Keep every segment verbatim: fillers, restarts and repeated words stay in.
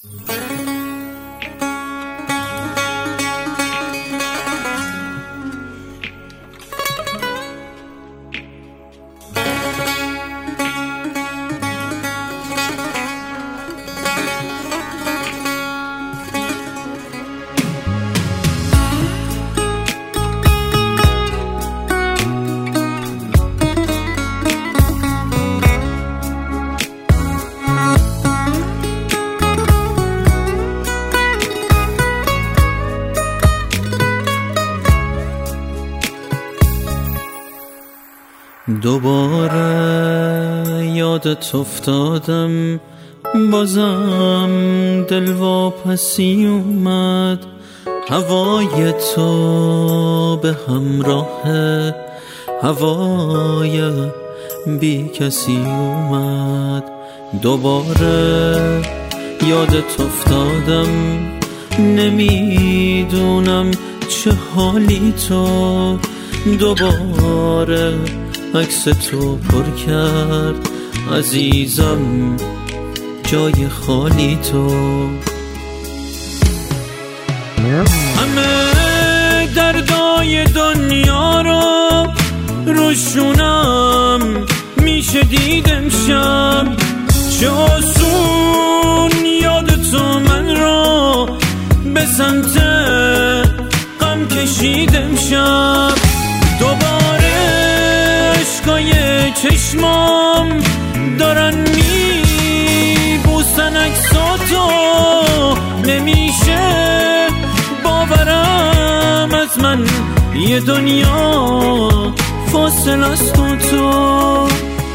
دوباره یادت افتادم، بازم دل واپسی اومد، هوای تو به همراه هوای بی کسی اومد. دوباره یادت افتادم، نمیدونم چه حالی تو، دوباره عکس تو پر کرد عزیزم جای خالی تو. همه دردای دنیا رو روشونم میشه دید امشب، چه آسون یاد تو من رو به سمت غم کشید امشب. دوباره عشقای چشمام دارن میبوسن عکساتو، نمیشه باورم از من یه دنیا فاصله است با تو.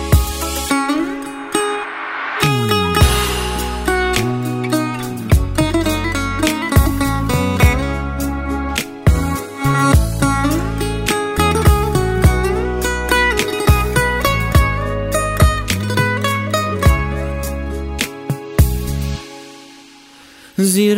زیر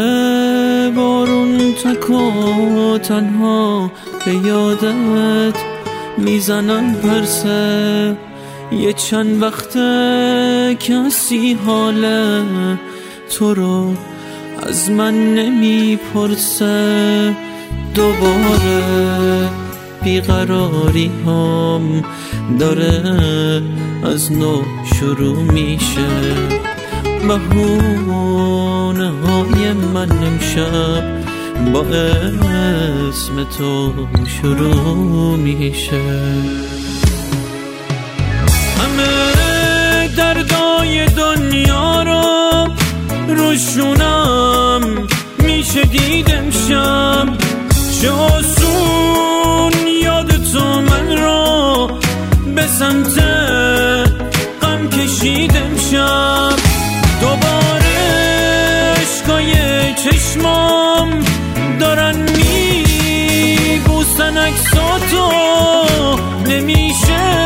بارون تک و تنها به یادت میزنم پرسه، یه چند وقته کسی حال تو رو از من نمیپرسه. دوباره بیقراری هم داره از نو شروع میشه، بهونه های من امشب با اسم تو شروع میشه. همه دردای دنیا رو روشونم میشه دید امشب، چه آسون یاد تو من رو به سمت غم کشید امشب. دوباره عشقای چشمام دارن میبوسن عکساتو، نمیشه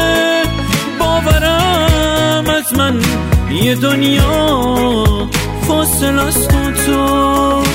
باورم از من یه دنیا فاصله است با تو.